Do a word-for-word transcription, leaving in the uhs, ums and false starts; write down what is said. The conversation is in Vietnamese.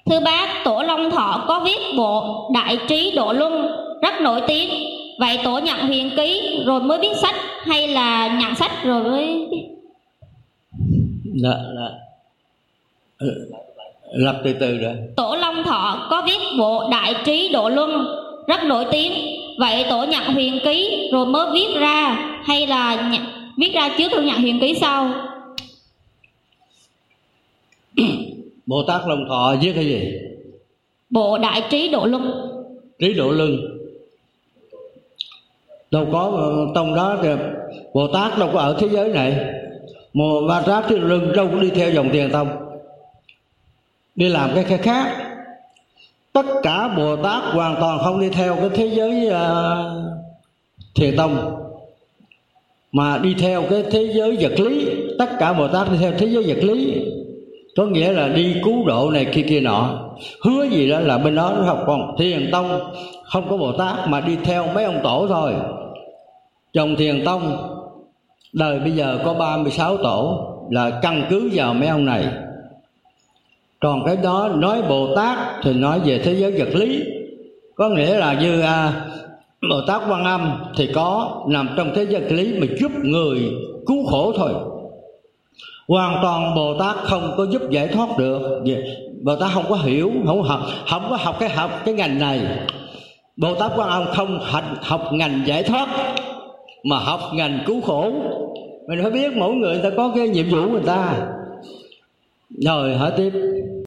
Thưa bác, Tổ Long Thọ có viết bộ Đại Trí Độ Luân rất nổi tiếng. Vậy Tổ nhận huyền ký rồi mới viết sách hay là nhận sách rồi mới viết? Là, là, lập từ từ rồi. Tổ Long Thọ có viết bộ Đại Trí Độ Luân rất nổi tiếng. Vậy Tổ nhận huyền ký rồi mới viết ra hay là nhận, viết ra trước rồi nhận huyền ký sau? Bồ Tát Long Thọ viết cái gì? Bộ Đại Trí Độ Luân. Trí Độ Luân. Đâu có tông đó thì Bồ Tát đâu có ở thế giới này. Bồ Tát Trí Độ Luân đâu có đi theo dòng Thiền Tông, đi làm cái cái khác. Tất cả Bồ Tát hoàn toàn không đi theo cái thế giới uh, Thiền Tông, mà đi theo cái thế giới vật lý. Tất cả Bồ Tát đi theo thế giới vật lý, có nghĩa là đi cứu độ này kia kia nọ. Hứa gì đó là bên đó nó học. Còn Thiền Tông không có Bồ Tát mà đi theo mấy ông tổ thôi. Dòng Thiền Tông đời bây giờ có ba mươi sáu tổ là căn cứ vào mấy ông này. Còn cái đó nói Bồ Tát thì nói về thế giới vật lý, có nghĩa là như à, Bồ Tát Quan Âm thì có nằm trong thế giới vật lý mà giúp người cứu khổ thôi. Hoàn toàn Bồ Tát không có giúp giải thoát được. Bồ Tát không có hiểu, không học, không có học cái học cái ngành này. Bồ Tát Quan Âm không học, học ngành giải thoát mà học ngành cứu khổ. Mình phải biết mỗi người ta có cái nhiệm vụ của người ta. Rồi hỏi tiếp.